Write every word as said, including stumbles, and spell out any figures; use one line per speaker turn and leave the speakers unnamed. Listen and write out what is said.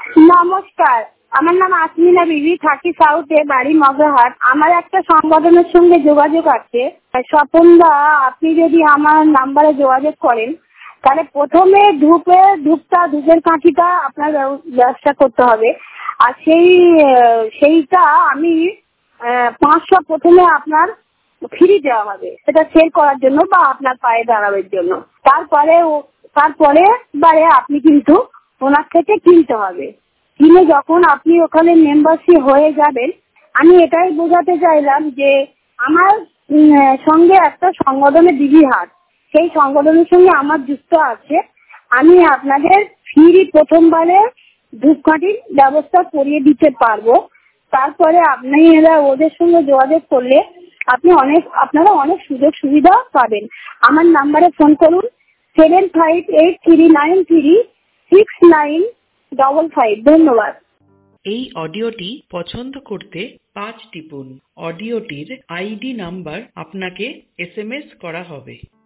নমস্কার, আমার নাম আসমিনা বিবি, থাকি সাউথে, বাড়ি মগরাহাট। আমার একটা সংগঠনের সঙ্গে যোগাযোগ আছে। স্বপনদা, আপনি যদি আমার নাম্বারে যোগাযোগ করেন তাহলে প্রথমে ধূপে ধূপটা ধূপের কাঠিটা আপনার ব্যবস্থা করতে হবে। আর সেই সেইটা আমি পাঁচশো প্রথমে আপনার ফ্রি দেওয়া হবে, সেটা সেল করার জন্য বা আপনার পায়ে দাঁড়ানোর জন্য। তারপরে তারপরে বারে আপনি কিন্তু ওনার থেকে কিনতে হবে। কিনে যখন আপনি ওখানে মেম্বারশিপ হয়ে যাবেন, আমি এটাই বোঝাতে চাইলাম যে আমার সঙ্গে একটা সংগঠনের দিদি হাট, সেই সংগঠনের সঙ্গে আমার যুক্ত আছে। আমি আপনাদের ফ্রি প্রথমবারে ধূপকাঠির ব্যবস্থা করিয়ে দিতে পারবো। তারপরে আপনি এরা ওদের সঙ্গে যোগাযোগ করলে আপনি অনেক আপনারা অনেক সুযোগ সুবিধা পাবেন। আমার নাম্বারে ফোন করুন, seven five eight three nine three six nine double five. ধন্যবাদ।
এই অডিওটি পছন্দ করতে পাঁচ টিপুন। অডিওটির আইডি নাম্বার আপনাকে এস এম এস করা হবে।